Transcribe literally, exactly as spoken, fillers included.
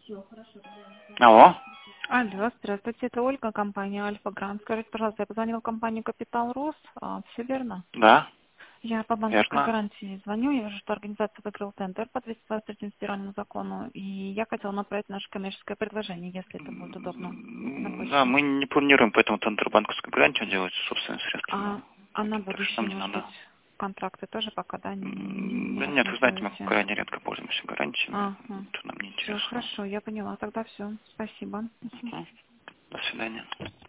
Алло. Алло, здравствуйте, это Ольга, компания Альфа Гранд. Скажите, пожалуйста, я позвонила в компанию Капитал Рос, а, все верно? Да, Я по банковской верно. гарантии звоню, я вижу, что организация выиграла тендер по двести двадцать третьему федеральному закону, и я хотела направить наше коммерческое предложение, если это будет удобно, на М, Да, почту. мы не планируем по этому тендеру банковскую гарантию делать собственными А, средствами. а на Так что нам будущее, не может быть, надо. контракты тоже пока, да, не, М, не Да нет, вы знаете, мы рассматриваете? крайне редко пользуемся гарантиями. Ага. Это нам не Все, интересно. хорошо, я поняла, тогда все, спасибо. Мгм. До свидания.